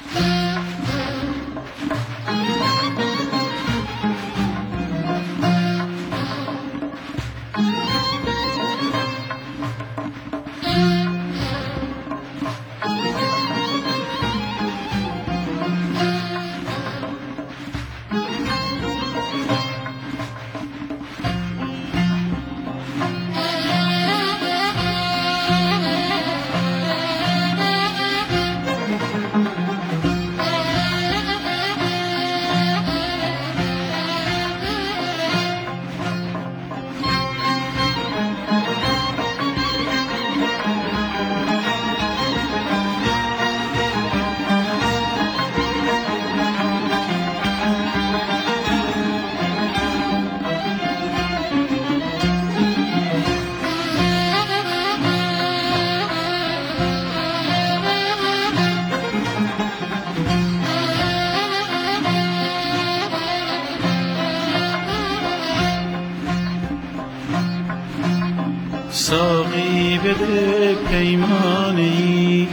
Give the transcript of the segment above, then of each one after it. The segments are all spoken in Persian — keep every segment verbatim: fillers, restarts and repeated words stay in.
ساقی بده پیمانی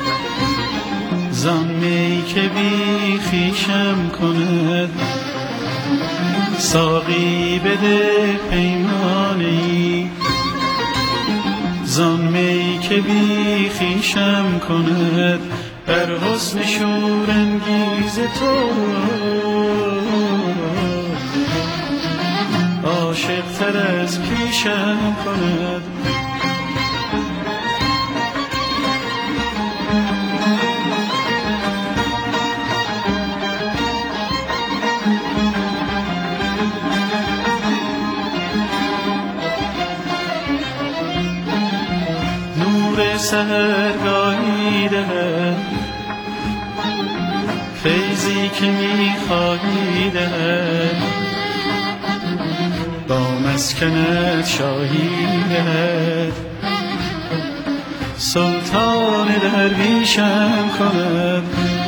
زان می که بی خویشم کند، ساقی بده پیمانی زان می که بی خویشم کند، بر حسن شورانگیز تو عاشق تر از پیشم کند. نور سحرگاهی دهد فیضی که می‌خواهی دهد، با مسکنت شاهی دهد، سلطان درویشم کند.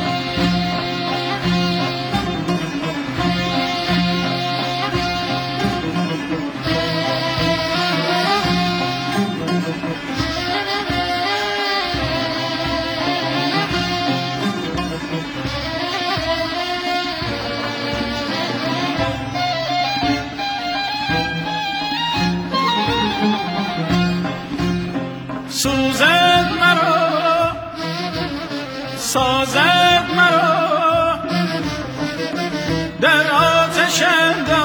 سوزد مرا سازد مرا در آتش اندام